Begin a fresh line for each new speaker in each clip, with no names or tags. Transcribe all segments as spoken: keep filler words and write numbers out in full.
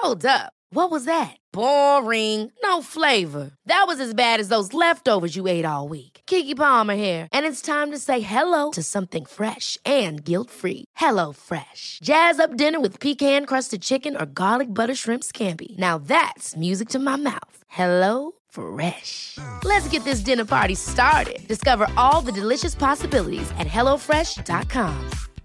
Hold up. What was that? Boring. No flavor. That was as bad as those leftovers you ate all week. Keke Palmer here, and it's time to say hello to something fresh and guilt-free. Hello Fresh. Jazz up dinner with pecan-crusted chicken or garlic butter shrimp scampi. Now that's music to my mouth. Hello Fresh. Let's get this dinner party started. Discover all the delicious possibilities at hello fresh dot com.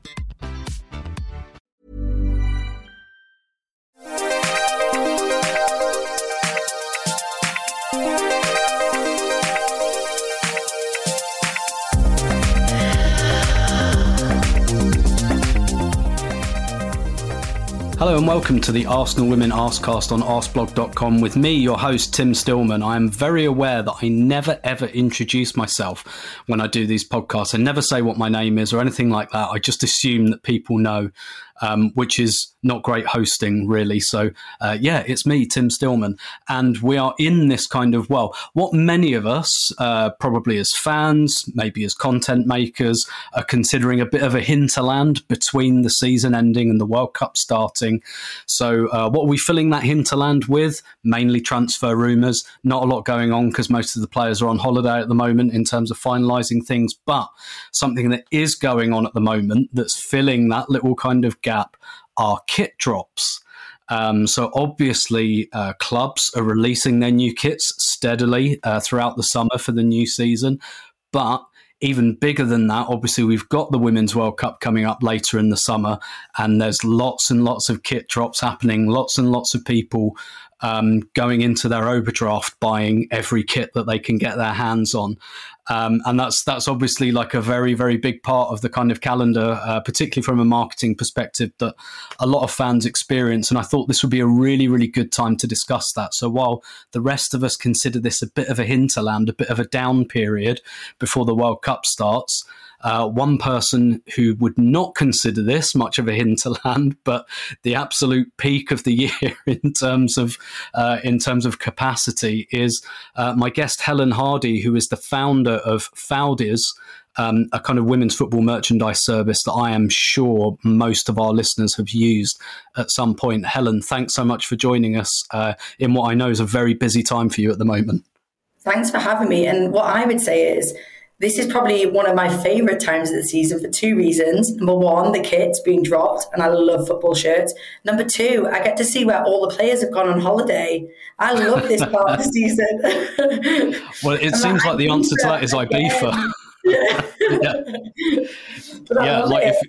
Hello and welcome to the Arsenal Women Arsecast on arseblog dot com with me, your host, Tim Stillman. I am very aware that I never ever introduce myself when I do these podcasts. I never say what my name is or anything like that. I just assume that people know, um, which is not great hosting, really. So, uh, yeah, it's me, Tim Stillman. And we are in this kind of, well, what many of us, uh, probably as fans, maybe as content makers, are considering a bit of a hinterland between the season ending and the World Cup starting. So uh, what are we filling that hinterland with? Mainly transfer rumours. Not a lot going on because most of the players are on holiday at the moment in terms of finalising things. But something that is going on at the moment that's filling that little kind of gap are kit drops. Um, so obviously uh, clubs are releasing their new kits steadily uh, throughout the summer for the new season. But even bigger than that, obviously, we've got the Women's World Cup coming up later in the summer, and there's lots and lots of kit drops happening, lots and lots of people um, going into their overdraft, buying every kit that they can get their hands on. Um, and that's that's obviously like a very, very big part of the kind of calendar, uh, particularly from a marketing perspective, that a lot of fans experience. And I thought this would be a really, really good time to discuss that. So while the rest of us consider this a bit of a hinterland, a bit of a down period before the World Cup starts, Uh, one person who would not consider this much of a hinterland, but the absolute peak of the year in terms of uh, in terms of capacity, is uh, my guest Helen Hardy, who is the founder of Fowdies, um, a kind of women's football merchandise service that I am sure most of our listeners have used at some point. Helen, thanks so much for joining us uh, in what I know is a very busy time for you at the moment.
Thanks for having me. And what I would say is, this is probably one of my favourite times of the season for two reasons. Number one, the kit's being dropped, and I love football shirts. Number two, I get to see where all the players have gone on holiday. I love this part of the season.
Well, it seems like the answer to that is Ibiza. yeah, yeah like if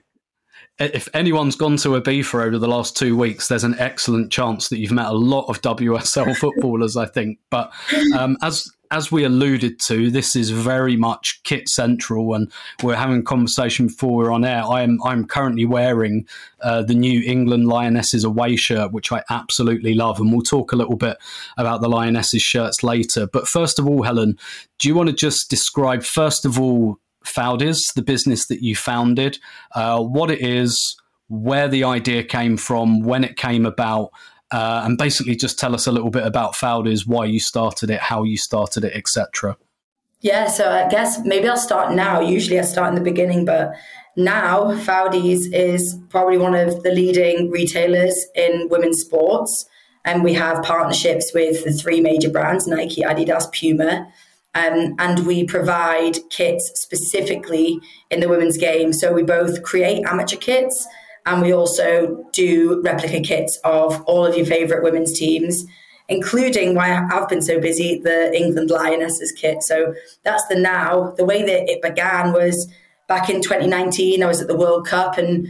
if anyone's gone to Ibiza over the last two weeks, there's an excellent chance that you've met a lot of W S L footballers, I think. But um, as As we alluded to, this is very much kit central, and we're having a conversation before we're on air. I'm I'm currently wearing uh, the new England Lionesses away shirt, which I absolutely love, and we'll talk a little bit about the Lionesses shirts later. But first of all, Helen, do you want to just describe, first of all, Fowdies, the business that you founded, uh, what it is, where the idea came from, when it came about, Uh, and basically just tell us a little bit about Fowdies, why you started it, how you started it, et cetera.
Yeah, so I guess maybe I'll start now. Usually I start in the beginning, but now Fowdies is probably one of the leading retailers in women's sports. And we have partnerships with the three major brands, Nike, Adidas, Puma. Um, and we provide kits specifically in the women's game. So we both create amateur kits, and we also do replica kits of all of your favourite women's teams, including, why I've been so busy, the England Lionesses kit. So that's the now. The way that it began was back in twenty nineteen. I was at the World Cup, and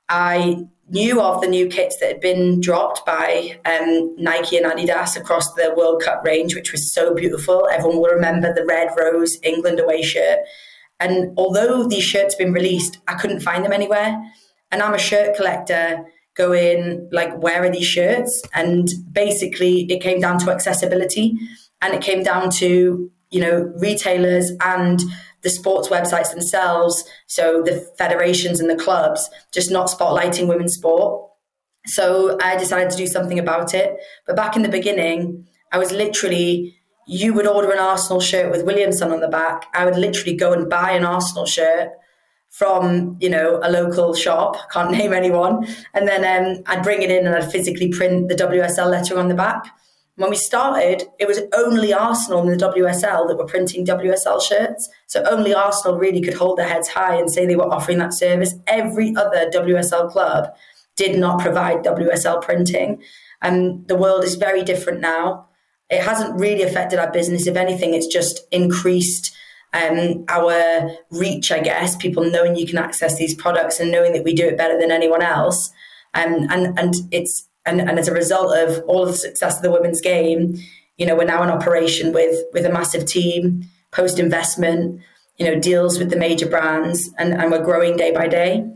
I knew of the new kits that had been dropped by um, Nike and Adidas across the World Cup range, which was so beautiful. Everyone will remember the red rose England away shirt. And although these shirts have been released, I couldn't find them anywhere. And I'm a shirt collector going, like, where are these shirts? And basically it came down to accessibility, and it came down to, you know, retailers and the sports websites themselves. So the federations and the clubs just not spotlighting women's sport. So I decided to do something about it. But back in the beginning, I was literally, you would order an Arsenal shirt with Williamson on the back. I would literally go and buy an Arsenal shirt from, you know, a local shop, can't name anyone. And then um, I'd bring it in and I'd physically print the W S L lettering on the back. When we started, it was only Arsenal and the W S L that were printing W S L shirts. So only Arsenal really could hold their heads high and say they were offering that service. Every other W S L club did not provide W S L printing. And the world is very different now. It hasn't really affected our business. If anything, it's just increased um, our reach, I guess, people knowing you can access these products and knowing that we do it better than anyone else. Um, and, and it's And, and as a result of all of the success of the women's game, you know, we're now in operation with with a massive team, post-investment, you know, deals with the major brands, and, and we're growing day by day.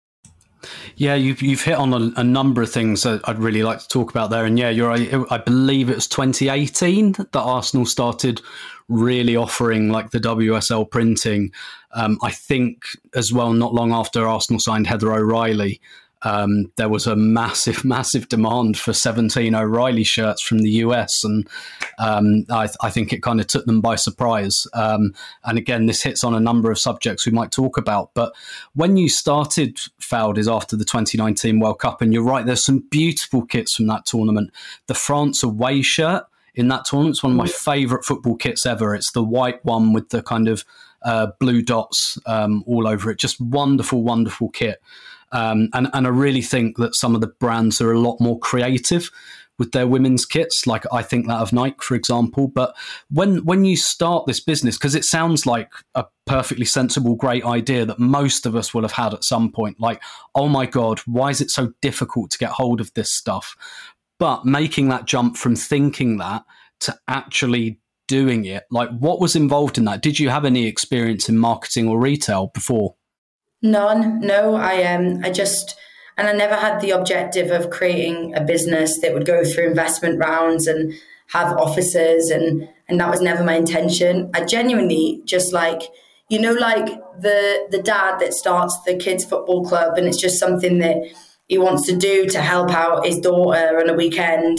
Yeah, you've, you've hit on a, a number of things that I'd really like to talk about there. And yeah, you're right. I believe it was twenty eighteen that Arsenal started really offering like the W S L printing. Um, I think as well, not long after Arsenal signed Heather O'Reilly, Um, there was a massive, massive demand for seventeen O'Reilly shirts from the U S, and um, I, I think it kind of took them by surprise. Um, and again, this hits on a number of subjects we might talk about. But when you started Fowdies after the twenty nineteen World Cup, and you're right, there's some beautiful kits from that tournament. The France away shirt in that tournament is one of my favourite football kits ever. It's the white one with the kind of uh, blue dots um, all over it. Just wonderful, wonderful kit. Um, and, and I really think that some of the brands are a lot more creative with their women's kits, like I think that of Nike, for example. But when when you start this business, because it sounds like a perfectly sensible, great idea that most of us will have had at some point, like, oh my God, why is it so difficult to get hold of this stuff? But making that jump from thinking that to actually doing it, like what was involved in that? Did you have any experience in marketing or retail before?
None. No, I um, I just, and I never had the objective of creating a business that would go through investment rounds and have offices, and and that was never my intention. I genuinely just like, you know, like the the dad that starts the kids' football club, and it's just something that he wants to do to help out his daughter on a weekend.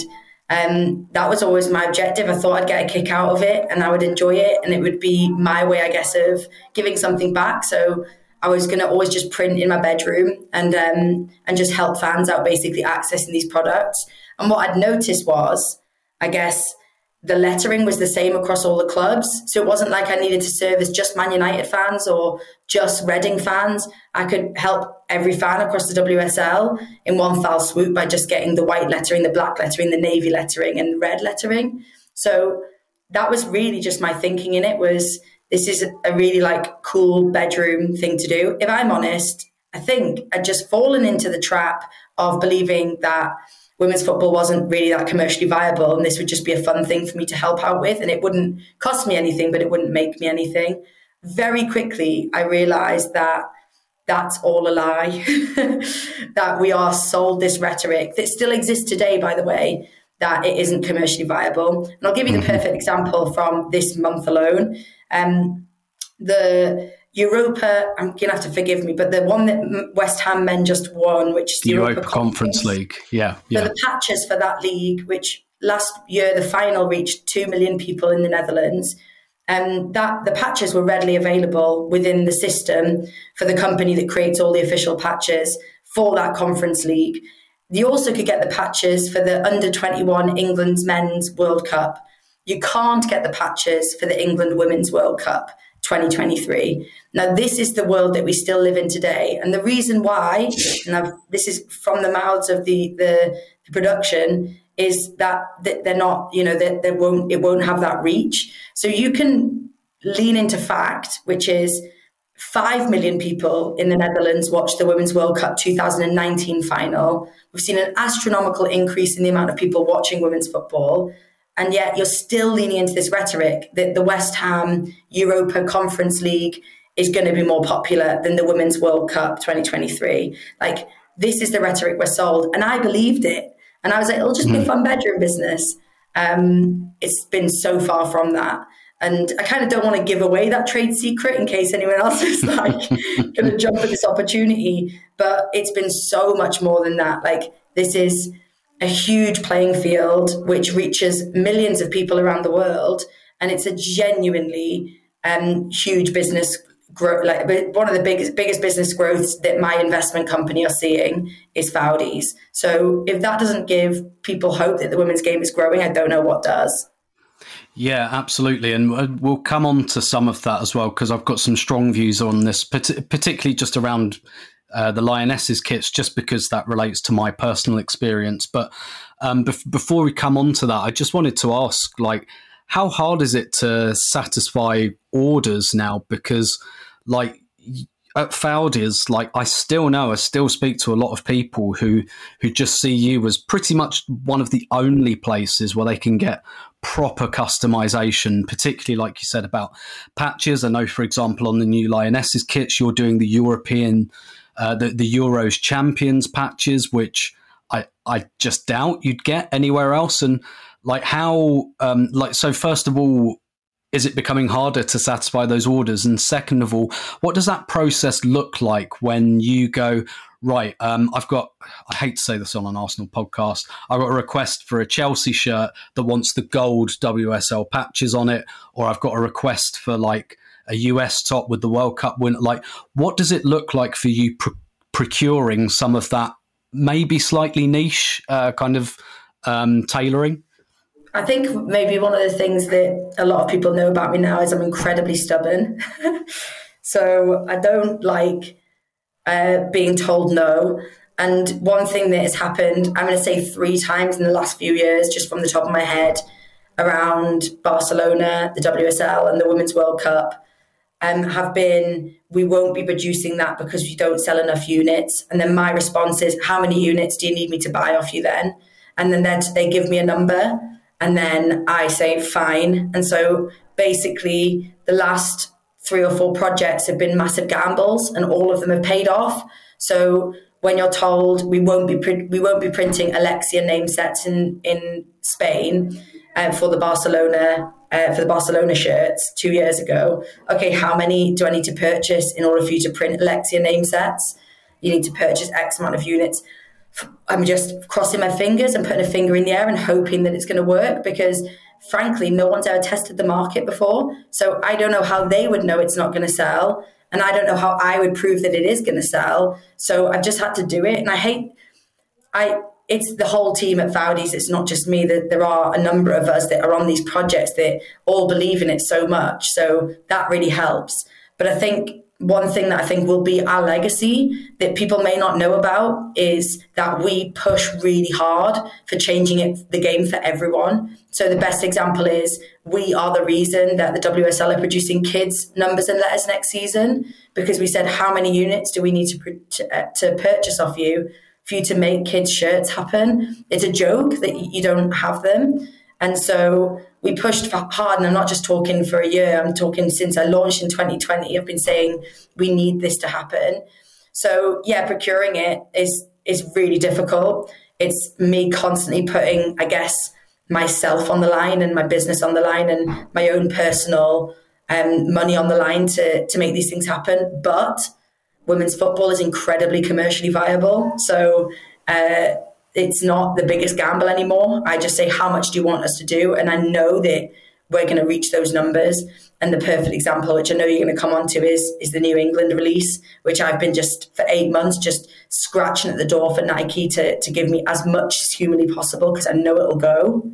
Um, that was always my objective. I thought I'd get a kick out of it, and I would enjoy it, and it would be my way, I guess, of giving something back. So I was going to always just print in my bedroom and um, and just help fans out, basically accessing these products. And what I'd noticed was, I guess, the lettering was the same across all the clubs. So it wasn't like I needed to service just Man United fans or just Reading fans. I could help every fan across the W S L in one foul swoop by just getting the white lettering, the black lettering, the navy lettering, and the red lettering. So that was really just my thinking in it, was this is a really like cool bedroom thing to do. If I'm honest, I think I'd just fallen into the trap of believing that women's football wasn't really that commercially viable, and this would just be a fun thing for me to help out with, and it wouldn't cost me anything, but it wouldn't make me anything. Very quickly, I realized that that's all a lie, that we are sold this rhetoric that still exists today, by the way, that it isn't commercially viable. And I'll give you the perfect example from this month alone. Um, the Europa, I'm going to have to forgive me, but the one that West Ham men just won, which is the
Europa,
Europa
Conference, Conference League. Yeah, yeah.
So the patches for that league, which last year the final reached two million people in the Netherlands, and um, that the patches were readily available within the system for the company that creates all the official patches for that Conference League. You also could get the patches for the under twenty-one England's Men's World Cup. You can't get the patches for the England Women's World Cup twenty twenty-three. Now, this is the world that we still live in today. And the reason why, and I've, this is from the mouths of the, the, the production, is that they're not, you know, they, they won't, it won't have that reach. So you can lean into fact, which is five million people in the Netherlands watched the Women's World Cup two thousand nineteen final. We've seen an astronomical increase in the amount of people watching women's football. And yet you're still leaning into this rhetoric that the West Ham Europa Conference League is going to be more popular than the Women's World Cup twenty twenty-three. Like, this is the rhetoric we're sold. And I believed it. And I was like, it'll just mm-hmm. be a fun bedroom business. Um, it's been so far from that. And I kind of don't want to give away that trade secret in case anyone else is like going to jump at this opportunity. But it's been so much more than that. Like, this is a huge playing field which reaches millions of people around the world. And it's a genuinely um, huge business grow, like one of the biggest biggest business growths that my investment company are seeing is Foudy's. So if that doesn't give people hope that the women's game is growing, I don't know what does.
Yeah, absolutely. And we'll come on to some of that as well, because I've got some strong views on this, particularly just around uh, the Lionesses kits, just because that relates to my personal experience. But um, bef- before we come on to that, I just wanted to ask, like, how hard is it to satisfy orders now? Because, like, at Foudy's, like, I still know, I still speak to a lot of people who who just see you as pretty much one of the only places where they can get proper customization, particularly like you said about patches. I know, for example, on the new Lionesses kits, you're doing the European, uh, the, the Euros champions patches, which I, I just doubt you'd get anywhere else. And like how, um, like, so first of all, is it becoming harder to satisfy those orders? And second of all, what does that process look like when you go, right, um, I've got, I hate to say this on an Arsenal podcast, I've got a request for a Chelsea shirt that wants the gold W S L patches on it, or I've got a request for like a U S top with the World Cup win. Like, what does it look like for you pr- procuring some of that maybe slightly niche uh, kind of um, tailoring?
I think maybe one of the things that a lot of people know about me now is I'm incredibly stubborn. So I don't like uh, being told no. And one thing that has happened, I'm going to say three times in the last few years, just from the top of my head, around Barcelona, the W S L and the Women's World Cup, um, have been, we won't be producing that because you don't sell enough units. And then my response is, how many units do you need me to buy off you then? And then they give me a number. And then I say, fine. And so basically the last three or four projects have been massive gambles and all of them have paid off. So when you're told we won't be pr- we won't be printing Alexia name sets in, in Spain uh, for the Barcelona uh, for the Barcelona shirts two years ago, okay, how many do I need to purchase in order for you to print Alexia name sets? You need to purchase X amount of units. I'm just crossing my fingers and putting a finger in the air and hoping that it's going to work, because frankly, no one's ever tested the market before. So I don't know how they would know it's not going to sell. And I don't know how I would prove that it is going to sell. So I've just had to do it. And I hate, I, it's the whole team at Foudy's. It's not just me. That there are a number of us that are on these projects that all believe in it so much. So that really helps. But I think one thing that I think will be our legacy that people may not know about is that we push really hard for changing it, the game for everyone. So the best example is we are the reason that the W S L are producing kids numbers and letters next season, because we said, how many units do we need to, to, to purchase off you for you to make kids shirts happen? It's a joke that you don't have them. And so we pushed hard, and I'm not just talking for a year, I'm talking since I launched in twenty twenty, I've been saying we need this to happen. So yeah, procuring it is is really difficult. It's me constantly putting, I guess, myself on the line and my business on the line and my own personal um, money on the line to, to make these things happen. But women's football is incredibly commercially viable. So uh, it's not the biggest gamble anymore. I just say, how much do you want us to do? And I know that we're going to reach those numbers. And the perfect example, which I know you're going to come on to, is, is the New England release, which I've been just for eight months just scratching at the door for Nike to, to give me as much as humanly possible, because I know it'll go.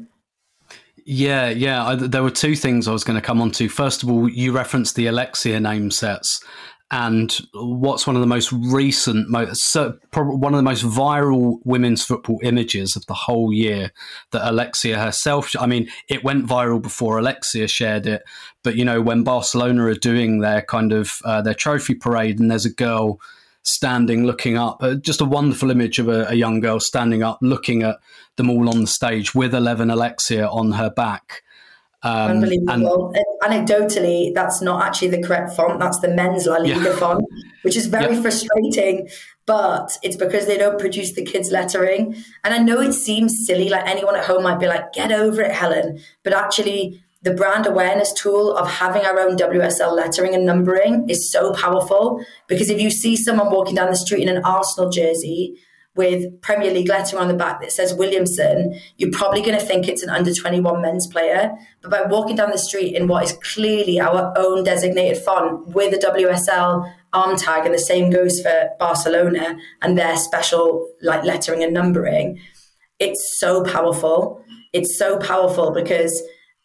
Yeah, yeah. I, there were two things I was going to come on to. First of all, you referenced the Alexia name sets. And what's one of the most recent, most, one of the most viral women's football images of the whole year that Alexia herself, I mean, it went viral before Alexia shared it. But, you know, when Barcelona are doing their kind of uh, their trophy parade and there's a girl standing looking up, uh, just a wonderful image of a, a young girl standing up looking at them all on the stage with eleven Alexia on her back. Um,
Unbelievable. And, anecdotally, that's not actually the correct font. That's the men's La Liga yeah. font, which is very yep. frustrating. But it's because they don't produce the kids' lettering. And I know it seems silly, like anyone at home might be like, get over it, Helen. But actually, the brand awareness tool of having our own W S L lettering and numbering is so powerful. Because if you see someone walking down the street in an Arsenal jersey with Premier League lettering on the back that says Williamson, you're probably going to think it's an under twenty-one men's player. But by walking down the street in what is clearly our own designated font with a W S L arm tag, and the same goes for Barcelona and their special like lettering and numbering, it's so powerful. It's so powerful because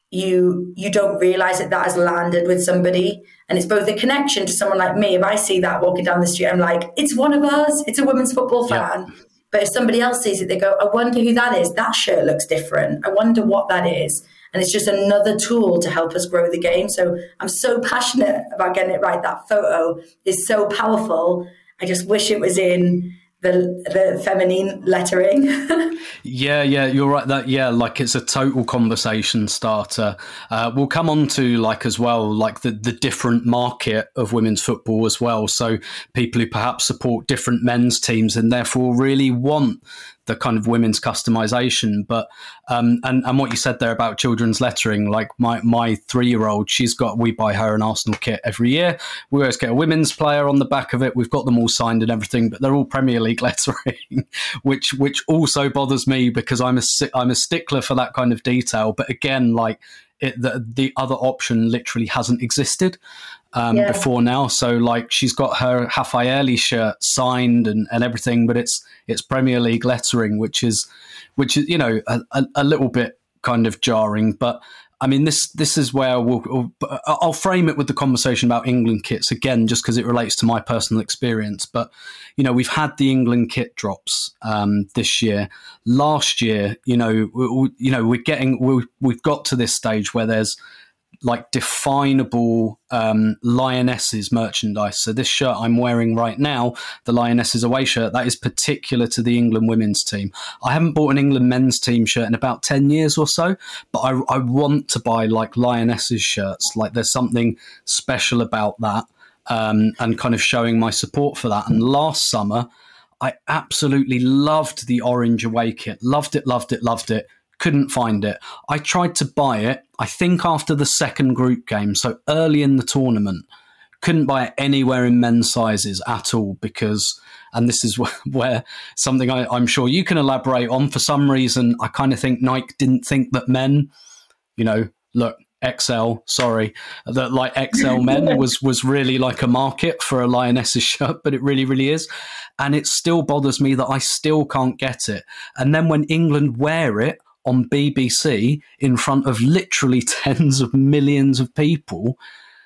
you you don't realize that that has landed with somebody. And it's both a connection to someone like me. If I see that walking down the street, I'm like, it's one of us. It's a women's football fan. Yeah. But if somebody else sees it, they go, I wonder who that is. That shirt looks different. I wonder what that is. And it's just another tool to help us grow the game. So I'm so passionate about getting it right. That photo is so powerful. I just wish it was in the the feminine lettering.
yeah, yeah, you're right. That yeah, like it's a total conversation starter. Uh, we'll come on to like as well, like the, the different market of women's football as well. So people who perhaps support different men's teams and therefore really want the kind of women's customization. But um and, and what you said there about children's lettering, like my my three-year-old, she's got, we buy her an Arsenal kit every year. We always get a women's player on the back of it. We've got them all signed and everything, but they're all Premier League lettering, which which also bothers me because I'm a I'm a stickler for that kind of detail. But again, like it, the the other option literally hasn't existed um, yeah. before now. So like she's got her Raffaelli shirt signed and, and everything, but it's it's Premier League lettering, which is which is you know a, a, a little bit kind of jarring. But I mean, this this is where we'll, I'll frame it with the conversation about England kits again, just because it relates to my personal experience. But you know, we've had the England kit drops um, this year. Last year, you know, we, you know, we're getting we, we've got to this stage where there's like definable um, Lionesses merchandise. So this shirt I'm wearing right now, the Lionesses away shirt, that is particular to the England women's team. I haven't bought an England men's team shirt in about ten years or so, but I, I want to buy like Lionesses shirts. Like there's something special about that um, and kind of showing my support for that. And last summer, I absolutely loved the orange away kit. Loved it, loved it, loved it. Couldn't find it. I tried to buy it, I think after the second group game, so early in the tournament. Couldn't buy it anywhere in men's sizes at all because, and this is where something I, I'm sure you can elaborate on, for some reason, I kind of think Nike didn't think that men, you know, look, X L, sorry, that like X L men was was really like a market for a Lionesses shirt, but it really, really is. And it still bothers me that I still can't get it. And then when England wear it, on B B C in front of literally tens of millions of people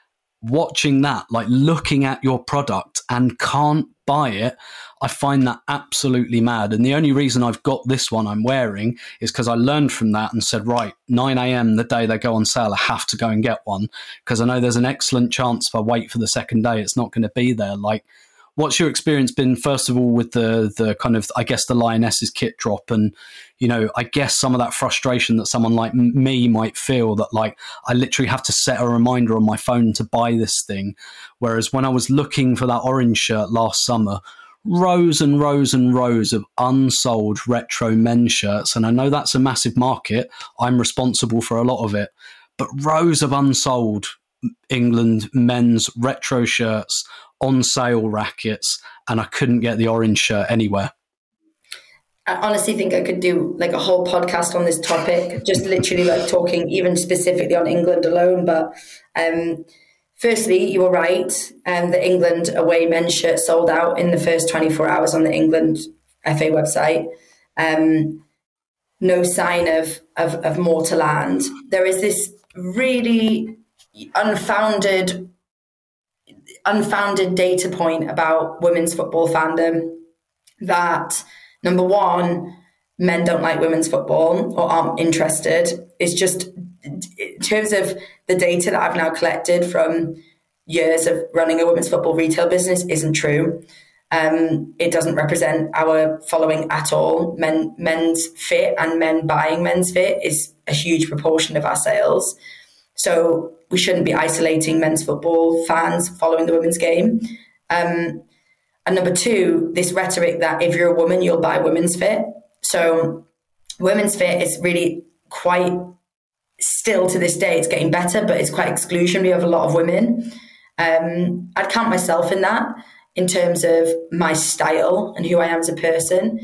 watching that, like looking at your product and can't buy it, I find that absolutely mad. And the only reason I've got this one I'm wearing is because I learned from that and said, right, nine a.m. the day they go on sale, I have to go and get one because I know there's an excellent chance if I wait for the second day, it's not going to be there. Like, what's your experience been, first of all, with the the kind of, I guess, the Lionesses kit drop? And, you know, I guess some of that frustration that someone like me might feel that, like, I literally have to set a reminder on my phone to buy this thing. Whereas when I was looking for that orange shirt last summer, rows and rows and rows of unsold retro men's shirts. And I know that's a massive market. I'm responsible for a lot of it. But rows of unsold England men's retro shirts on sale rackets, and I couldn't get the orange shirt anywhere.
I honestly think I could do like a whole podcast on this topic, just literally like talking even specifically on England alone. But um, firstly, you were right. Um, the England away men's shirt sold out in the first twenty-four hours on the England F A website. Um, no sign of, of, of more to land. There is this really unfounded unfounded data point about women's football fandom that, number one, men don't like women's football or aren't interested. It's just, in terms of the data that I've now collected from years of running a women's football retail business, isn't true. Um, it doesn't represent our following at all. Men, men's fit and men buying men's fit is a huge proportion of our sales. So we shouldn't be isolating men's football fans following the women's game. Um, and number two, this rhetoric that if you're a woman, you'll buy women's fit. So women's fit is really quite, still to this day, it's getting better, but it's quite exclusionary of a lot of women. Um, I'd count myself in that in terms of my style and who I am as a person.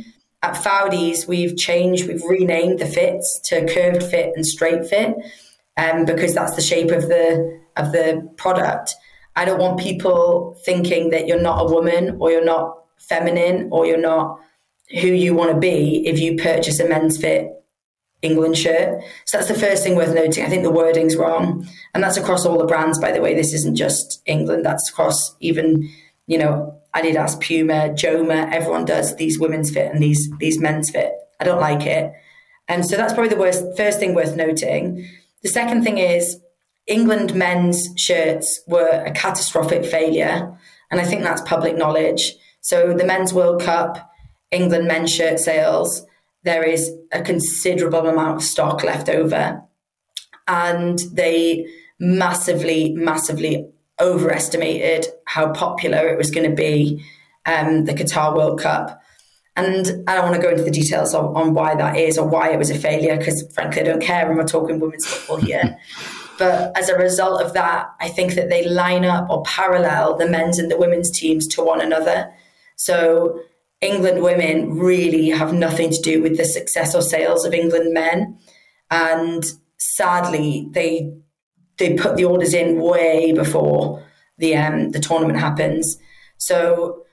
at Foudy's, we've changed, we've renamed the fits to curved fit and straight fit, um, because that's the shape of the of the product. I don't want people thinking that you're not a woman or you're not feminine or you're not who you want to be if you purchase a men's fit England shirt. So that's the first thing worth noting. I think the wording's wrong. And that's across all the brands, by the way. This isn't just England. That's across even, you know, Adidas, Puma, Joma. Everyone does these women's fit and these these men's fit. I don't like it. And so that's probably the worst, first thing worth noting. The second thing is England men's shirts were a catastrophic failure. And I think that's public knowledge. So the Men's World Cup, England men's shirt sales, there is a considerable amount of stock left over. And they massively, massively overestimated how popular it was going to be, um, the Qatar World Cup. And I don't want to go into the details on, on why that is or why it was a failure, because frankly, I don't care when we're talking women's football here. But as a result of that, I think that they line up or parallel the men's and the women's teams to one another. So England women really have nothing to do with the success or sales of England men. And sadly, they they put the orders in way before the um, the tournament happens. So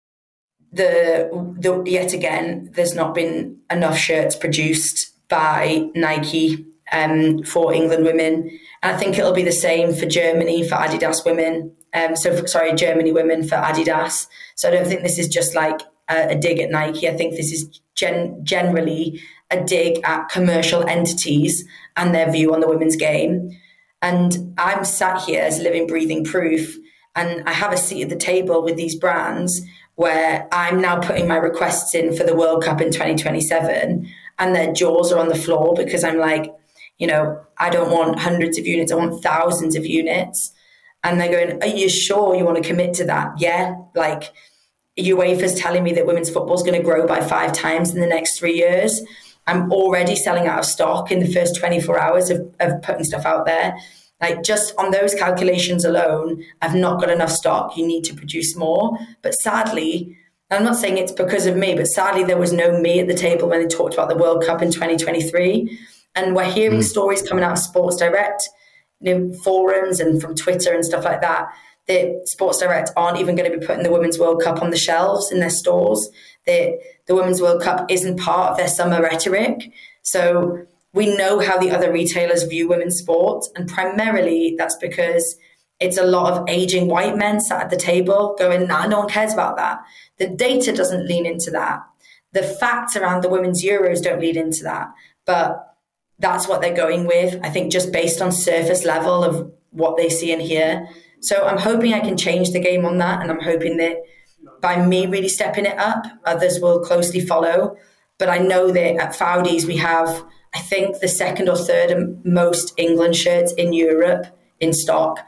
the, the yet again, there's not been enough shirts produced by Nike um, for England women. And I think it'll be the same for Germany, for Adidas women. Um, so, for, sorry, Germany women for Adidas. So I don't think this is just like a, a dig at Nike. I think this is gen- generally a dig at commercial entities and their view on the women's game. And I'm sat here as living, breathing proof. And I have a seat at the table with these brands where I'm now putting my requests in for the World Cup in twenty twenty-seven. And their jaws are on the floor because I'm like, you know, I don't want hundreds of units. I want thousands of units. And they're going, are you sure you want to commit to that? Yeah. Like UEFA's telling me that women's football is going to grow by five times in the next three years. I'm already selling out of stock in the first twenty-four hours of, of putting stuff out there. Like just on those calculations alone, I've not got enough stock. You need to produce more. But sadly, I'm not saying it's because of me, but sadly there was no me at the table when they talked about the World Cup in twenty twenty-three. And we're hearing mm. stories coming out of Sports Direct, you know, forums and from Twitter and stuff like that, that Sports Direct aren't even going to be putting the Women's World Cup on the shelves in their stores, that the Women's World Cup isn't part of their summer rhetoric. So we know how the other retailers view women's sport, and primarily that's because it's a lot of aging white men sat at the table going, nah, no one cares about that. The data doesn't lean into that. The facts around the women's Euros don't lead into that. But that's what they're going with, I think, just based on surface level of what they see and hear. So I'm hoping I can change the game on that. And I'm hoping that by me really stepping it up, others will closely follow. But I know that at Foudy's, we have, I think, the second or third most England shirts in Europe in stock.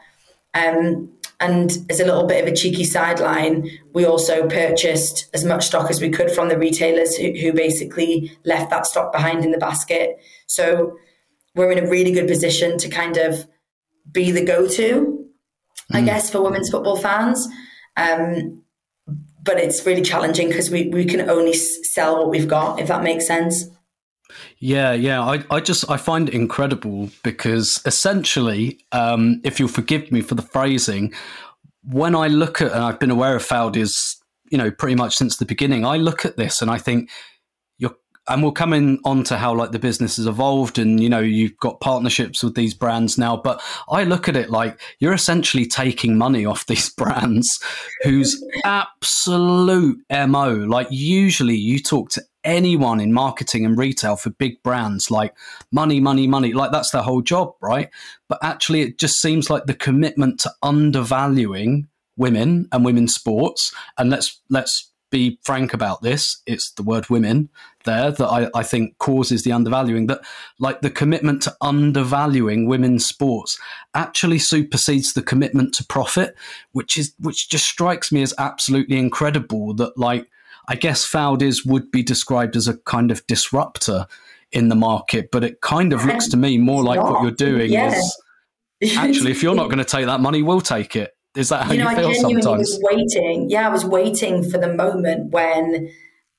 Um, and as a little bit of a cheeky sideline, we also purchased as much stock as we could from the retailers who, who basically left that stock behind in the basket. So we're in a really good position to kind of be the go-to, mm. I guess, for women's football fans. Um, but it's really challenging because we, we can only sell what we've got, if that makes sense.
Yeah, yeah. I, I just, I find it incredible because essentially, um, if you'll forgive me for the phrasing, when I look at, and I've been aware of Foudy's, you know, pretty much since the beginning, I look at this and I think you're, and we'll come in on to how like the business has evolved and, you know, you've got partnerships with these brands now, but I look at it like you're essentially taking money off these brands whose absolute M O, like usually you talk to anyone in marketing and retail for big brands, like money, money, money, like that's their whole job, right? But actually it just seems like the commitment to undervaluing women and women's sports, and let's let's be frank about this, it's the word women there that I, I think causes the undervaluing, that like the commitment to undervaluing women's sports actually supersedes the commitment to profit, which is which just strikes me as absolutely incredible that like I guess Foudy's would be described as a kind of disruptor in the market, but it kind of looks to me more like what you're doing yeah. is actually, if you're not going to take that money, we'll take it. Is that how you, know, you feel sometimes? I genuinely
was waiting. Yeah, I was waiting for the moment when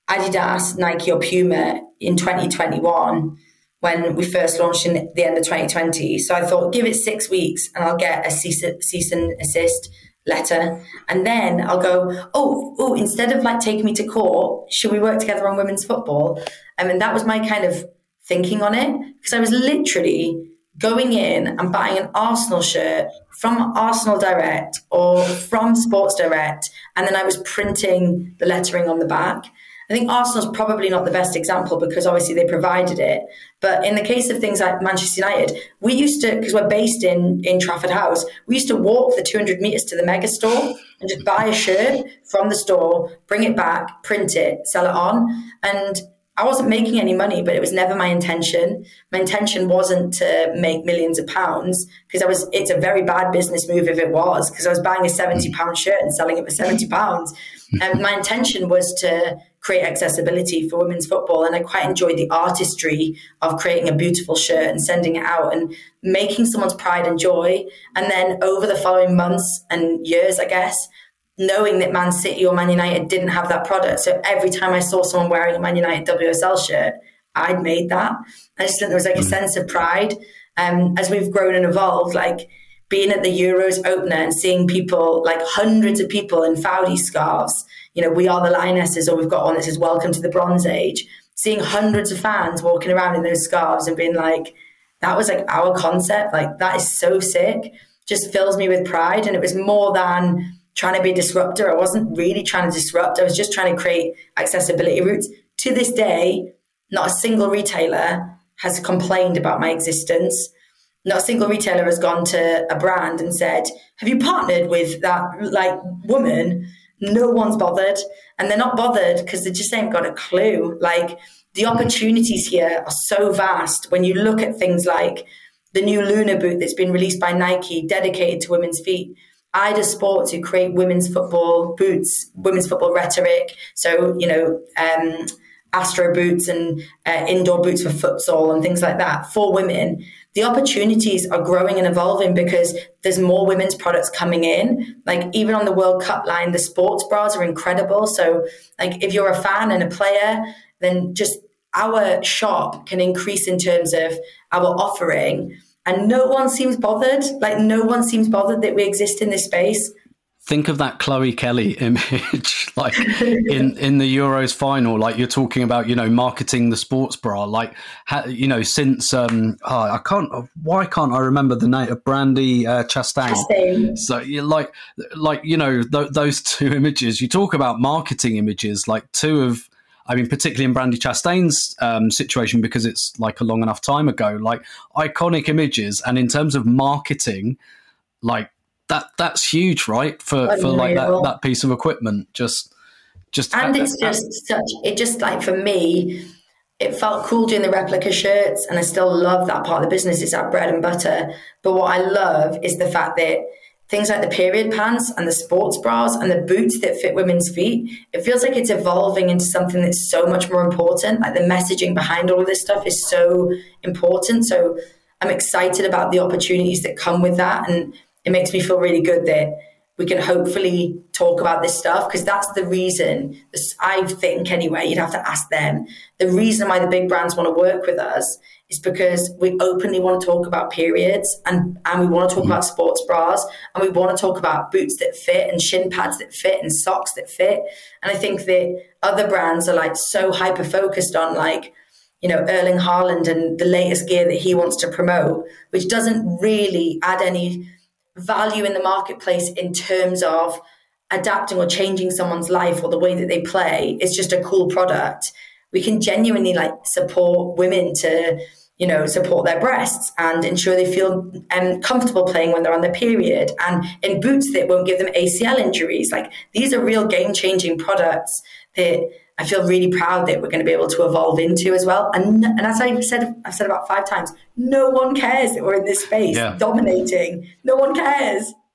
Adidas, Nike or Puma in twenty twenty-one when we first launched in the end of twenty twenty. So I thought, give it six weeks and I'll get a cease, cease and assist letter. And then I'll go, oh, oh, instead of like taking me to court, should we work together on women's football? I mean, that was my kind of thinking on it, because I was literally going in and buying an Arsenal shirt from Arsenal Direct or from Sports Direct, and then I was printing the lettering on the back. I think Arsenal's probably not the best example because obviously they provided it. But in the case of things like Manchester United, we used to, because we're based in, in Trafford House, we used to walk the two hundred metres to the mega store and just buy a shirt from the store, bring it back, print it, sell it on. And I wasn't making any money, but it was never my intention. My intention wasn't to make millions of pounds, because I was. It's a very bad business move if it was, because I was buying a seventy pound shirt and selling it for seventy pounds. And my intention was to create accessibility for women's football. And I quite enjoyed the artistry of creating a beautiful shirt and sending it out and making someone's pride and joy. And then over the following months and years, I guess, knowing that Man City or Man United didn't have that product. So every time I saw someone wearing a Man United W S L shirt, I'd made that. I just think there was like a sense of pride. Um, as we've grown and evolved, like being at the Euros opener and seeing people, like hundreds of people in Foudy scarves, you know, we are the Lionesses, or we've got one that says welcome to the Bronze Age, seeing hundreds of fans walking around in those scarves and being like, that was like our concept. Like, that is so sick. Just fills me with pride. And it was more than trying to be a disruptor. I wasn't really trying to disrupt. I was just trying to create accessibility routes. To this day, not a single retailer has complained about my existence. Not a single retailer has gone to a brand and said, have you partnered with that like woman? No one's bothered. And they're not bothered because they just ain't got a clue. Like, the opportunities here are so vast when you look at things like the new Luna boot that's been released by Nike, dedicated to women's feet. Ida Sports, who create women's football boots, women's football rhetoric. So, you know, um, Astro boots and uh, indoor boots for futsal and things like that for women. The opportunities are growing and evolving because there's more women's products coming in. Like, even on the World Cup line, the sports bras are incredible. So, like, if you're a fan and a player, then just our shop can increase in terms of our offering. And no one seems bothered. Like, no one seems bothered that we exist in this space.
Think of that Chloe Kelly image, like in, in the Euros final, like you're talking about, you know, marketing the sports bra, like, ha, you know, since, um, oh, I can't, why can't I remember the name of Brandi uh, Chastain? Chastain. So you like, like, you know, th- those two images, you talk about marketing images, like two of, I mean, particularly in Brandi Chastain's um, situation, because it's like a long enough time ago, like iconic images. And in terms of marketing, like, That that's huge, right? For Unreal. for like that, that piece of equipment, just just
and
uh,
it's just uh, such. It just like for me, it felt cool doing the replica shirts, and I still love that part of the business. It's our bread and butter. But what I love is the fact that things like the period pants and the sports bras and the boots that fit women's feet, it feels like it's evolving into something that's so much more important. Like, the messaging behind all of this stuff is so important. So I'm excited about the opportunities that come with that, and it makes me feel really good that we can hopefully talk about this stuff, because that's the reason, I think anyway, you'd have to ask them, the reason why the big brands want to work with us is because we openly want to talk about periods, and, and we want to talk about sports bras, and we want to talk about boots that fit and shin pads that fit and socks that fit. And I think that other brands are like so hyper-focused on, like, you know, Erling Haaland and the latest gear that he wants to promote, which doesn't really add any value in the marketplace in terms of adapting or changing someone's life or the way that they play. It's just a cool product. We can genuinely like support women to, you know, support their breasts and ensure they feel um, comfortable playing when they're on their period, and in boots that won't give them A C L injuries. Like, these are real game-changing products that I feel really proud that we're going to be able to evolve into as well. And, and as I've said, I've said about five times, no one cares that we're in this space, yeah. dominating. No one cares.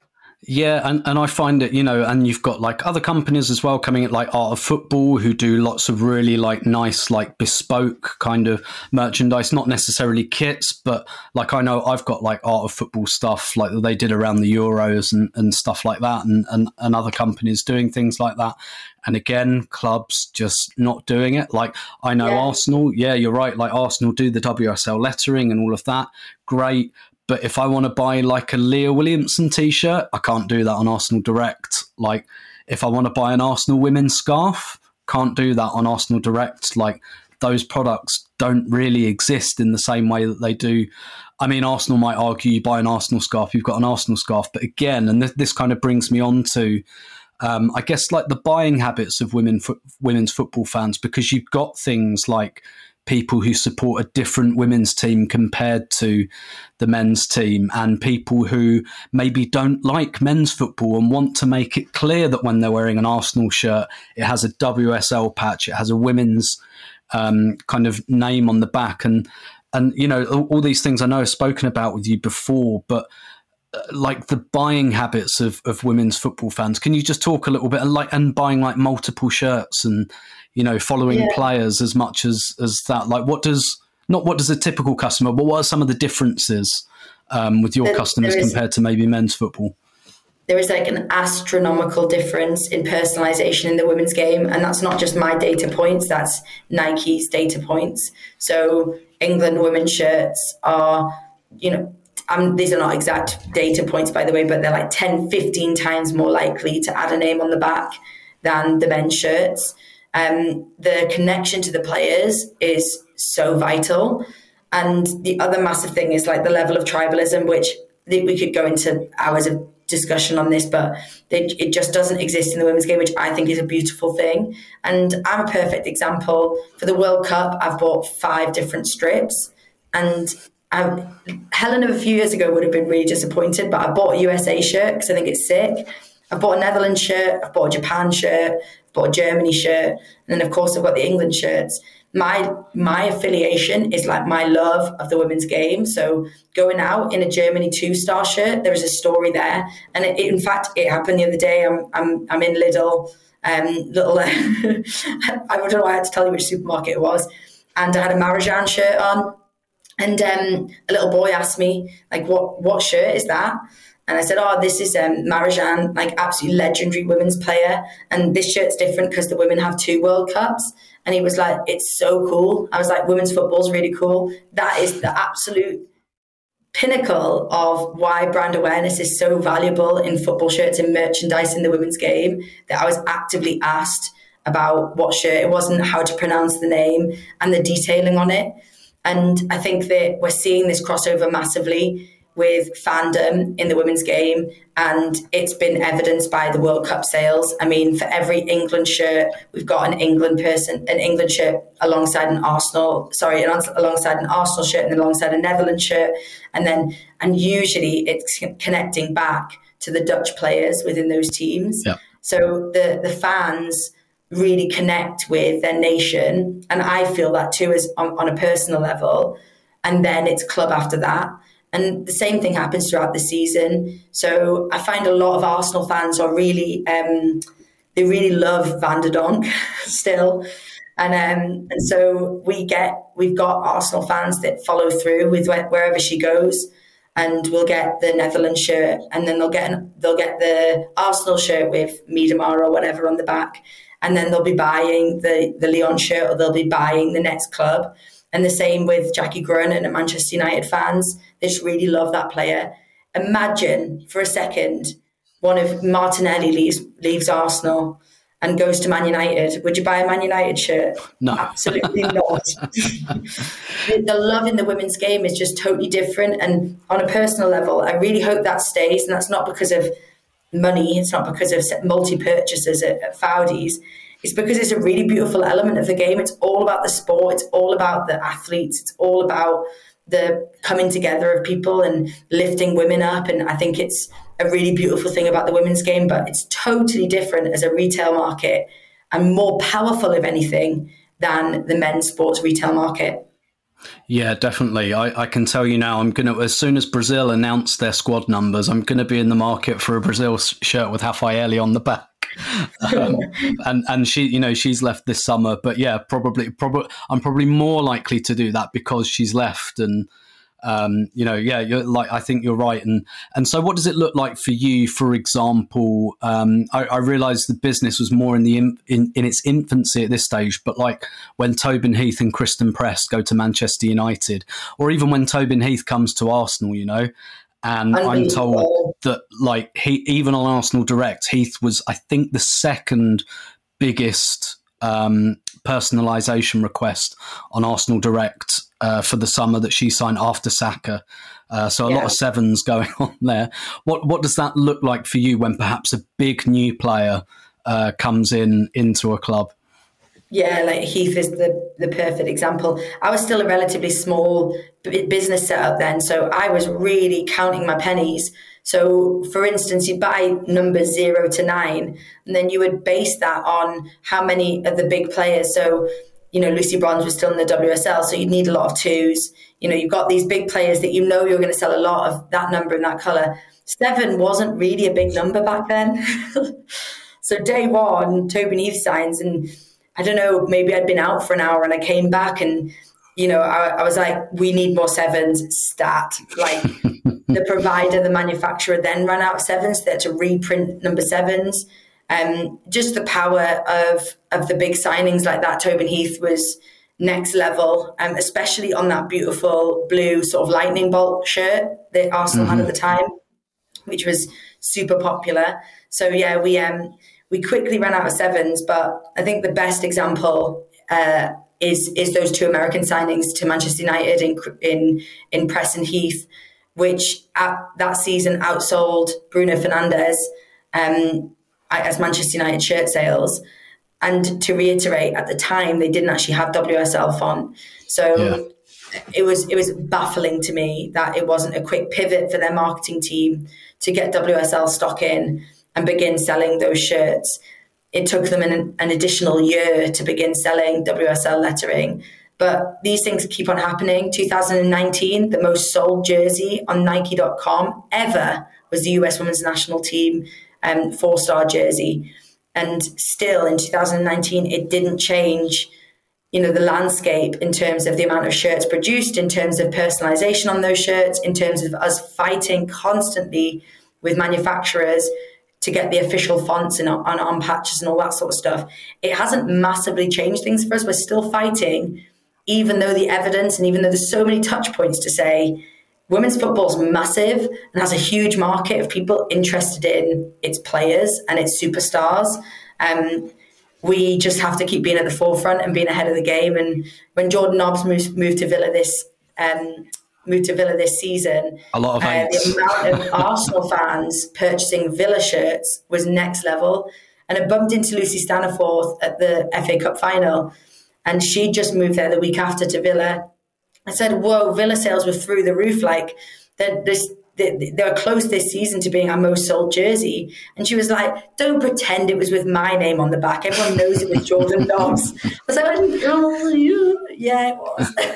Yeah, and, and I find it, you know, and you've got like other companies as well coming at like Art of Football who do lots of really like nice, like bespoke kind of merchandise, not necessarily kits, but like I know I've got like Art of Football stuff like they did around the Euros and, and stuff like that, and, and, and other companies doing things like that. And again, clubs just not doing it. Like I know yeah. Arsenal, yeah, you're right. Like Arsenal do the W S L lettering and all of that. Great. But if I want to buy like a Leah Williamson t-shirt, I can't do that on Arsenal Direct. Like if I want to buy an Arsenal women's scarf, can't do that on Arsenal Direct. Like those products don't really exist in the same way that they do. I mean, Arsenal might argue you buy an Arsenal scarf, you've got an Arsenal scarf. But again, and this, this kind of brings me on to, um, I guess, like the buying habits of women fo- women's football fans, because you've got things like people who support a different women's team compared to the men's team, and people who maybe don't like men's football and want to make it clear that when they're wearing an Arsenal shirt, it has a W S L patch, it has a women's um, kind of name on the back. And, and you know, all, all these things I know I've spoken about with you before, but uh, like the buying habits of, of women's football fans, can you just talk a little bit, and like, and buying like multiple shirts and, you know, following yeah. players as much as, as that? Like what does, not what does a typical customer, but what are some of the differences um, with your there, customers there is, compared to maybe men's football?
There is like an astronomical difference in personalization in the women's game. And that's not just my data points, that's Nike's data points. So England women's shirts are, you know, um, these are not exact data points, by the way, but they're like ten, fifteen times more likely to add a name on the back than the men's shirts. Um, the connection to the players is so vital. And the other massive thing is like the level of tribalism, which we could go into hours of discussion on this, but they, it just doesn't exist in the women's game, which I think is a beautiful thing. And I'm a perfect example. For the World Cup, I've bought five different strips, and I, Helen of a few years ago would have been really disappointed, but I bought a U S A shirt because I think it's sick. I've bought a Netherlands shirt, I've bought a Japan shirt, I've bought a Germany shirt, and then of course I've got the England shirts. My my affiliation is like my love of the women's game. So going out in a Germany two-star shirt, there is a story there. And it, it, in fact, it happened the other day. I'm I'm I'm in Lidl, um, little. Uh, I don't know why I had to tell you which supermarket it was, and I had a Marajan shirt on, and um, a little boy asked me like, "What what shirt is that?" And I said, oh, this is um, Marajan, like absolutely legendary women's player. And this shirt's different because the women have two World Cups. And he was like, it's so cool. I was like, women's football's really cool. That is the absolute pinnacle of why brand awareness is so valuable in football shirts and merchandise in the women's game, that I was actively asked about what shirt it was and how to pronounce the name and the detailing on it. And I think that we're seeing this crossover massively with fandom in the women's game, and it's been evidenced by the World Cup sales. I mean, for every England shirt, we've got an England person, an England shirt alongside an Arsenal, sorry, alongside an Arsenal shirt and then alongside a Netherlands shirt, and then and usually it's connecting back to the Dutch players within those teams. Yeah. So the the fans really connect with their nation, and I feel that too, as on, on a personal level. And then it's club after that. And the same thing happens throughout the season. So I find a lot of Arsenal fans are really, um, they really love Van der Donk still. And um, and so we get, we've got Arsenal fans that follow through with wh- wherever she goes. And we'll get the Netherlands shirt, and then they'll get an, they'll get the Arsenal shirt with Miedema or whatever on the back. And then they'll be buying the, the Lyon shirt, or they'll be buying the next club. And the same with Jackie Groenen and Manchester United fans. They just really love that player. Imagine for a second, one of Martinelli leaves leaves Arsenal and goes to Man United. Would you buy a Man United shirt?
No.
Absolutely not. the, the love in the women's game is just totally different. And on a personal level, I really hope that stays. And that's not because of money. It's not because of multi-purchases at, at Foudy's. It's because it's a really beautiful element of the game. It's all about the sport. It's all about the athletes. It's all about the coming together of people and lifting women up. And I think it's a really beautiful thing about the women's game, but it's totally different as a retail market and more powerful, if anything, than the men's sports retail market.
Yeah, definitely. I, I can tell you now, I'm going to, as soon as Brazil announce their squad numbers, I'm going to be in the market for a Brazil shirt with Rafaeli on the back. um, and and she, you know, she's left this summer, but yeah, probably, probably, I'm probably more likely to do that because she's left. And um, you know, yeah, you're like, I think you're right. And and so, what does it look like for you? For example, um, I, I realised the business was more in the in, in in its infancy at this stage, but like when Tobin Heath and Kristen Press go to Manchester United, or even when Tobin Heath comes to Arsenal, you know. And I'm told that, like, he, even on Arsenal Direct, Heath was, I think, the second biggest um, personalisation request on Arsenal Direct uh, for the summer that she signed after Saka. Uh, so a yeah. lot of sevens going on there. What what does that look like for you when perhaps a big new player uh, comes in into a club?
Yeah, like Heath is the, the perfect example. I was still a relatively small business setup then, so I was really counting my pennies. So, for instance, you buy numbers zero to nine, and then you would base that on how many of the big players. So, you know, Lucy Bronze was still in the W S L, so you'd need a lot of twos. You know, you've got these big players that you know you're going to sell a lot of that number and that colour. Seven wasn't really a big number back then. So day one, Tobin Heath signs, and I don't know, maybe I'd been out for an hour and I came back and, you know, I, I was like, we need more sevens, stat. Like the provider, the manufacturer then ran out of sevens. They had to reprint number sevens. Um, just the power of of the big signings like that. Tobin Heath was next level, um, especially on that beautiful blue sort of lightning bolt shirt that Arsenal mm-hmm. had at the time, which was super popular. So yeah, we... um. We quickly ran out of sevens, but I think the best example uh, is is those two American signings to Manchester United in in in Press and Heath, which at that season outsold Bruno Fernandes um, as Manchester United shirt sales. And to reiterate, at the time they didn't actually have W S L font, so yeah. it was it was baffling to me that it wasn't a quick pivot for their marketing team to get W S L stock in and begin selling those shirts. It took them an, an additional year to begin selling W S L lettering. But these things keep on happening. two thousand nineteen, the most sold jersey on Nike dot com ever was the U S Women's National Team um, four-star jersey. And still in two thousand nineteen, it didn't change, you know, the landscape in terms of the amount of shirts produced, in terms of personalization on those shirts, in terms of us fighting constantly with manufacturers to get the official fonts and on arm patches and all that sort of stuff. It hasn't massively changed things for us. We're still fighting, even though the evidence and even though there's so many touch points to say women's football is massive and has a huge market of people interested in its players and its superstars. Um, we just have to keep being at the forefront and being ahead of the game. And when Jordan Nobbs moved, moved to Villa this um, moved to Villa this season,
a lot of uh,
the amount of Arsenal fans purchasing Villa shirts was next level. And I bumped into Lucy Staniforth at the F A Cup final, and she just moved there the week after to Villa. I said, whoa, Villa sales were through the roof. Like, they're, they're, they were close this season to being our most sold jersey. And she was like, don't pretend it was with my name on the back. Everyone knows it was Jordan Nobbs. I was like, oh, yeah, it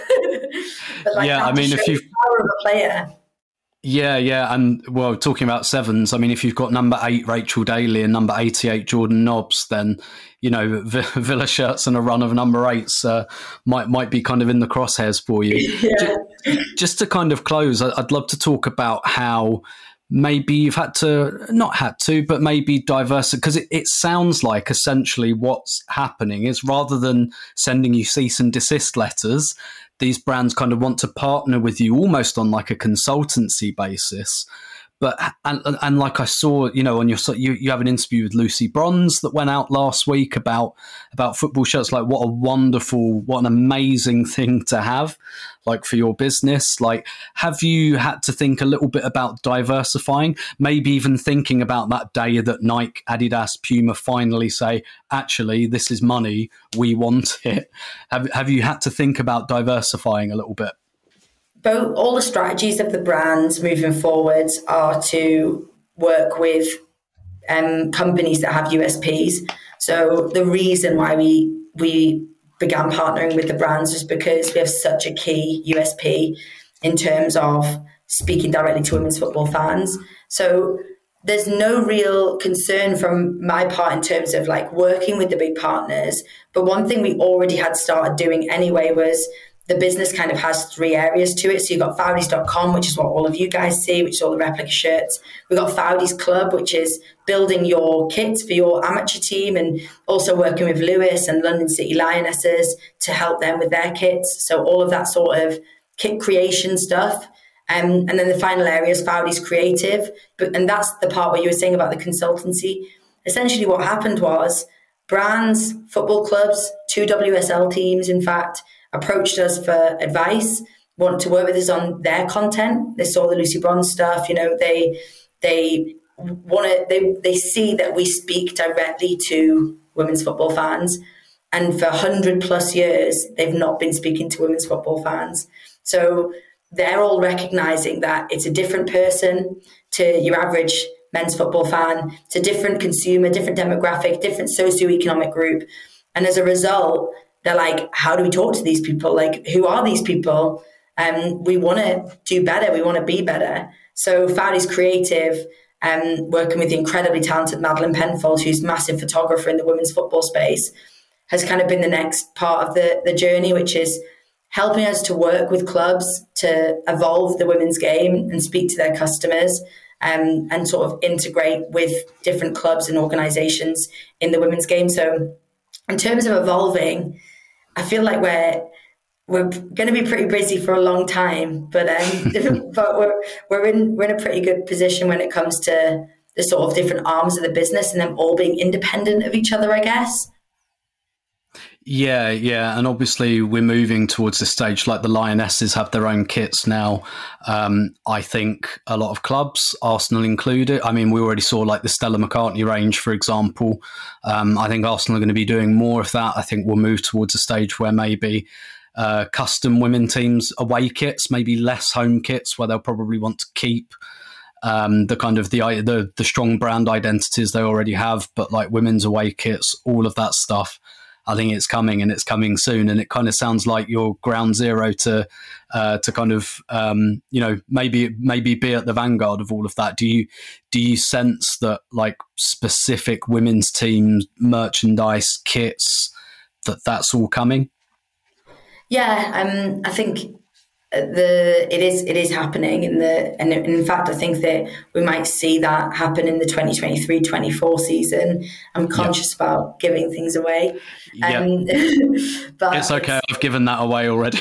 was. But like,
yeah, I mean, if you
power of a player.
Yeah, yeah. And well, talking about sevens, I mean, if you've got number eight, Rachel Daly, and number eighty-eight, Jordan Nobbs, then, you know, v- Villa shirts and a run of number eights uh, might might be kind of in the crosshairs for you.
Yeah.
Just, just to kind of close, I'd love to talk about how maybe you've had to, not had to, but maybe diverse, because it, it sounds like essentially what's happening is rather than sending you cease and desist letters, these brands kind of want to partner with you almost on like a consultancy basis. But, and, and like I saw, you know, on your, you, you have an interview with Lucy Bronze that went out last week about, about football shirts. Like, what a wonderful, what an amazing thing to have, like, for your business. Like, have you had to think a little bit about diversifying, maybe even thinking about that day that Nike, Adidas, Puma finally say, actually, this is money, we want it. Have, have you had to think about diversifying a little bit?
Both, all the strategies of the brands moving forwards are to work with um, companies that have U S Ps. So the reason why we we began partnering with the brands was because we have such a key U S P in terms of speaking directly to women's football fans. So there's no real concern from my part in terms of like working with the big partners. But one thing we already had started doing anyway was the business kind of has three areas to it. So you've got Fowdies dot com, which is what all of you guys see, which is all the replica shirts. We've got Fowdies Club, which is building your kits for your amateur team and also working with Lewis and London City Lionesses to help them with their kits. So all of that sort of kit creation stuff. Um, and then the final area is Fowdies Creative. But, and that's the part where you were saying about the consultancy. Essentially what happened was brands, football clubs, two W S L teams, in fact, approached us for advice, wanted to work with us on their content. They saw the Lucy Bronze stuff, you know, they they want to, they, they see that we speak directly to women's football fans. And for one hundred plus years, they've not been speaking to women's football fans. So they're all recognizing that it's a different person to your average men's football fan. It's a different consumer, different demographic, different socioeconomic group. And as a result, they're like, how do we talk to these people? Like, who are these people? Um, we want to do better. We want to be better. So Fowdies Creative, um, working with the incredibly talented Madeline Penfold, who's a massive photographer in the women's football space, has kind of been the next part of the, the journey, which is helping us to work with clubs to evolve the women's game and speak to their customers, um, and sort of integrate with different clubs and organizations in the women's game. So in terms of evolving, I feel like we're we're going to be pretty busy for a long time, but um, but we're we're in we're in a pretty good position when it comes to the sort of different arms of the business and them all being independent of each other, I guess.
Yeah, yeah. And obviously we're moving towards this stage, like the Lionesses have their own kits now. Um, I think a lot of clubs, Arsenal included, I mean, we already saw like the Stella McCartney range, for example. Um, I think Arsenal are going to be doing more of that. I think we'll move towards a stage where maybe uh, custom women teams away kits, maybe less home kits, where they'll probably want to keep um, the kind of the, the, the strong brand identities they already have, but like women's away kits, all of that stuff. I think it's coming and it's coming soon. And it kind of sounds like you're ground zero to uh, to kind of, um, you know, maybe maybe be at the vanguard of all of that. Do you do you sense that like specific women's teams, merchandise, kits, that that's all coming?
Yeah, um, I think the it is it is happening in the and in fact I think that we might see that happen in the twenty twenty-three twenty-four season. I'm conscious yep. about giving things away. Um,
yep. But it's okay, I've given that away already.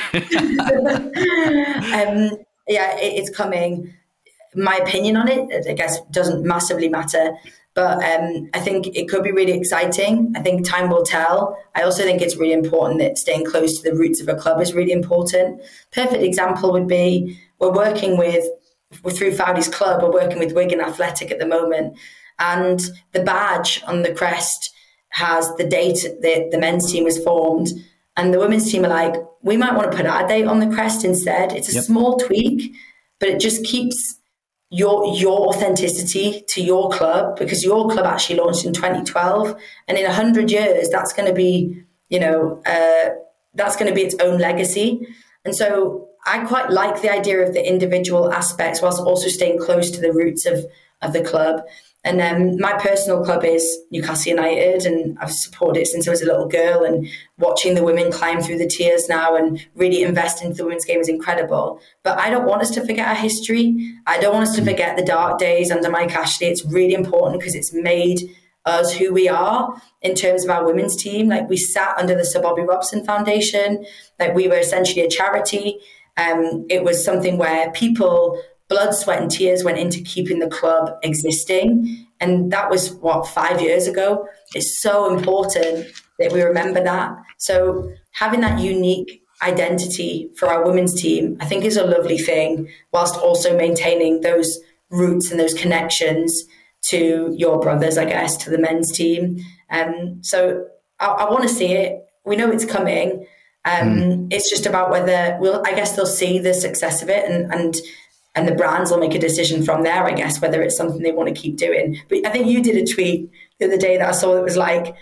um, yeah, it, it's coming. My opinion on it, I guess, doesn't massively matter. But um, I think it could be really exciting. I think time will tell. I also think it's really important that staying close to the roots of a club is really important. Perfect example would be we're working with, through Fowdies Club, we're working with Wigan Athletic at the moment. And the badge on the crest has the date that the men's team was formed. And the women's team are like, we might want to put our date on the crest instead. It's a yep. small tweak, but it just keeps your your authenticity to your club, because your club actually launched in twenty twelve, and in a hundred years that's going to be, you know, uh, that's going to be its own legacy. And so I quite like the idea of the individual aspects whilst also staying close to the roots of of the club. And then my personal club is Newcastle United, and I've supported it since I was a little girl, and watching the women climb through the tiers now and really invest into the women's game is incredible. But I don't want us to forget our history. I don't want us to forget the dark days under Mike Ashley. It's really important because it's made us who we are in terms of our women's team. Like, we sat under the Sir Bobby Robson Foundation. Like, we were essentially a charity. Um, it was something where people, blood, sweat and tears went into keeping the club existing. And that was, what, five years ago? It's so important that we remember that. So having that unique identity for our women's team, I think, is a lovely thing, whilst also maintaining those roots and those connections to your brothers, I guess, to the men's team. Um, so I, I want to see it. We know it's coming. Um, mm. It's just about whether, we'll, I guess they'll see the success of it, and, and And the brands will make a decision from there, I guess, whether it's something they want to keep doing. But I think you did a tweet the other day that I saw that was like,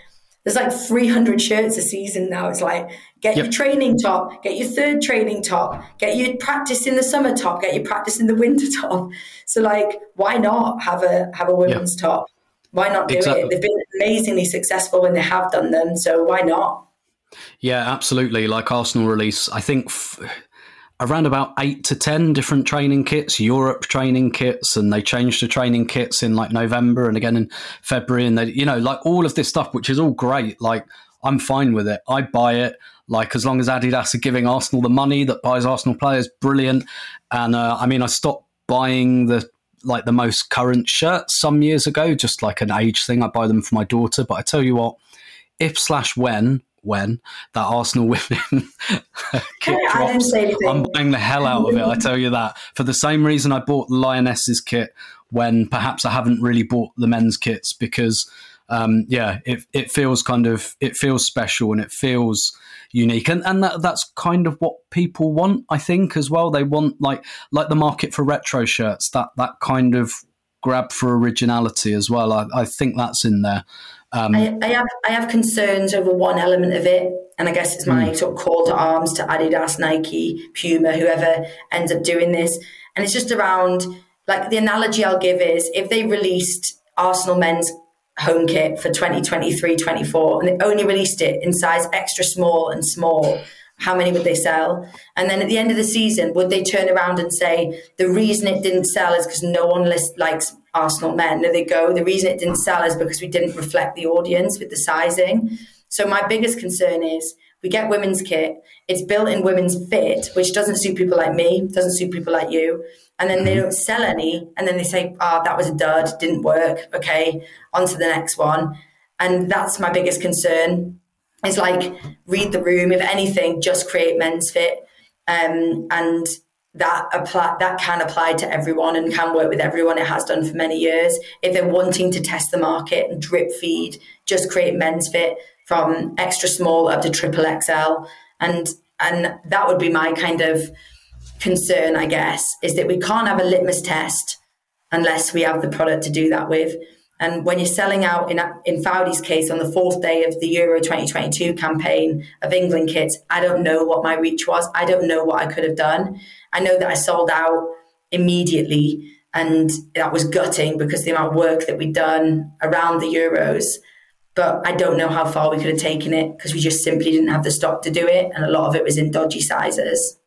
there's like three hundred shirts a season now. It's like, get yep. your training top, get your third training top, get your practice in the summer top, get your practice in the winter top. So like, why not have a have a women's yep. top? Why not do exactly. it? They've been amazingly successful when they have done them. So why not?
Yeah, absolutely. Like Arsenal release, I think f- around about eight to ten different training kits, Europe training kits, and they changed the training kits in like November and again in February. And they, you know, like all of this stuff, which is all great. Like I'm fine with it. I buy it. Like as long as Adidas are giving Arsenal the money that buys Arsenal players, brilliant. And uh, I mean, I stopped buying the like the most current shirts some years ago, just like an age thing. I buy them for my daughter. But I tell you what, if slash when, when that Arsenal women kit
yeah,
drops, I'm buying the hell out of it. I tell you that. For the same reason I bought the Lionesses kit when perhaps I haven't really bought the men's kits, because um, yeah, it it feels kind of, it feels special and it feels unique, and and that that's kind of what people want, I think, as well. They want like like the market for retro shirts, that that kind of grab for originality as well. I, I think that's in there. Um,
I, I have I have concerns over one element of it, and I guess it's my mm. sort of call to arms to Adidas, Nike, Puma, whoever ends up doing this, and it's just around, like, the analogy I'll give is if they released Arsenal men's home kit for twenty twenty-three twenty-four and they only released it in size extra small and small, how many would they sell? And then at the end of the season, would they turn around and say the reason it didn't sell is because no one list, likes Arsenal men? No, they go, the reason it didn't sell is because we didn't reflect the audience with the sizing. So my biggest concern is we get women's kit, it's built in women's fit, which doesn't suit people like me, doesn't suit people like you. And then they don't sell any. And then they say, oh, that was a dud, didn't work. Okay, on to the next one. And that's my biggest concern. It's like, read the room. If anything, just create men's fit. Um, and that apply, that can apply to everyone and can work with everyone. It has done for many years. If they're wanting to test the market and drip feed, just create men's fit from extra small up to triple X L. And, and that would be my kind of concern, I guess, is that we can't have a litmus test unless we have the product to do that with. And when you're selling out, in in Foudy's case, on the fourth day of the Euro twenty twenty-two campaign of England kits, I don't know what my reach was. I don't know what I could have done. I know that I sold out immediately, and that was gutting because the amount of work that we'd done around the Euros. But I don't know how far we could have taken it because we just simply didn't have the stock to do it. And a lot of it was in dodgy sizes.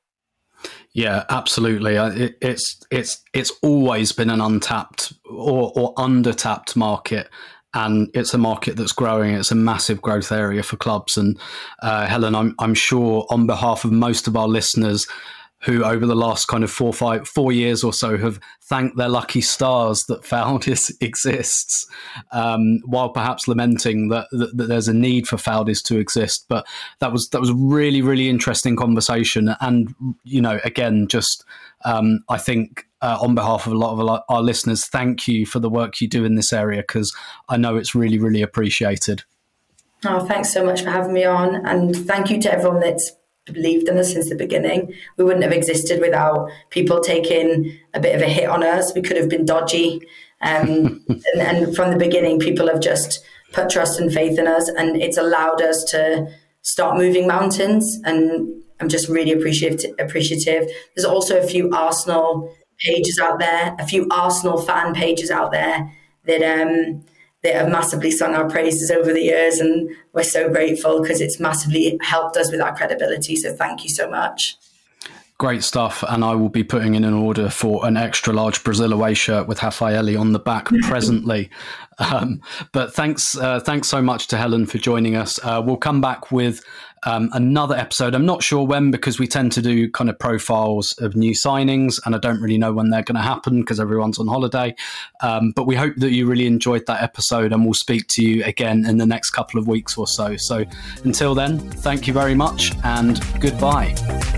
Yeah, absolutely. It, it's it's it's always been an untapped or, or under-tapped market, and it's a market that's growing. It's a massive growth area for clubs. And uh, Helen, I'm I'm sure on behalf of most of our listeners, who over the last kind of four, five, four years or so have thanked their lucky stars that Foudy's exists, um, while perhaps lamenting that, that, that there's a need for Foudy's to exist. But that was that was a really, really interesting conversation. And, you know, again, just um, I think uh, on behalf of a lot of our, our listeners, thank you for the work you do in this area, because I know it's really, really appreciated.
Oh, thanks so much for having me on. And thank you to everyone that's believed in us since the beginning. We wouldn't have existed without people taking a bit of a hit on us. We could have been dodgy. Um, and, and from the beginning, people have just put trust and faith in us, and it's allowed us to start moving mountains. And I'm just really appreciative. appreciative. There's also a few Arsenal pages out there, a few Arsenal fan pages out there that um, that have massively sung our praises over the years, and we're so grateful because it's massively helped us with our credibility. So thank you so much.
Great stuff. And I will be putting in an order for an extra large Brazil away shirt with Raffaelli on the back presently. Um, but thanks, uh, thanks so much to Helen for joining us. Uh, we'll come back with um, another episode. I'm not sure when, because we tend to do kind of profiles of new signings, and I don't really know when they're going to happen because everyone's on holiday. Um, but we hope that you really enjoyed that episode, and we'll speak to you again in the next couple of weeks or so. So until then, thank you very much and goodbye.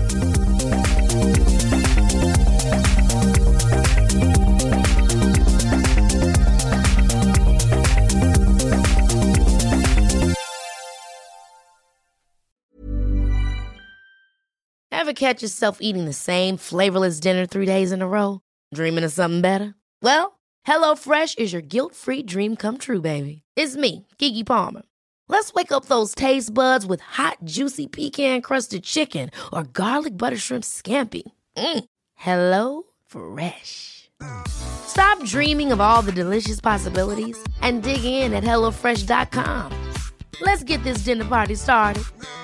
Ever catch yourself eating the same flavorless dinner three days in a row? Dreaming of something better? Well, HelloFresh is your guilt-free dream come true, baby. It's me, Keke Palmer. Let's wake up those taste buds with hot, juicy pecan-crusted chicken or garlic butter shrimp scampi. Mm. Hello Fresh. Stop dreaming of all the delicious possibilities and dig in at hello fresh dot com. Let's get this dinner party started.